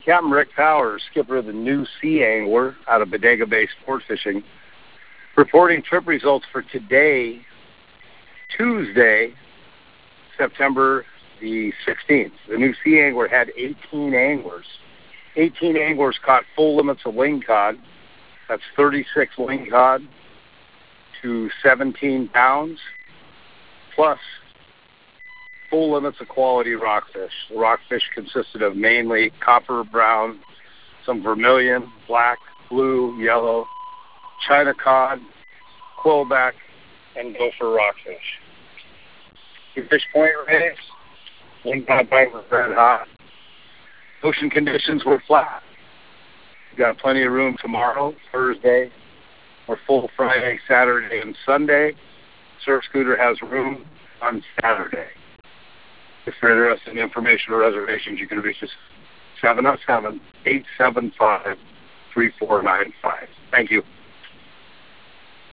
Captain Rick Powers, skipper of the New Sea Angler out of Bodega Bay Sport Fishing, reporting trip results for today, Tuesday, September the 16th. The New Sea Angler had 18 anglers. 18 anglers caught full limits of lingcod. That's 36 lingcod to 17 pounds, plus full limits of quality rockfish. The rockfish consisted of mainly copper, brown, some vermilion, black, blue, yellow, China cod, quillback, and gopher rockfish. The fish point rates, lingcod bite was red hot. Ocean conditions were flat. We've got plenty of room tomorrow, Thursday, or full Friday, Saturday, and Sunday. Surf Scooter has room on Saturday. If you're interested in information or reservations, you can reach us 707-875-3495. Thank you.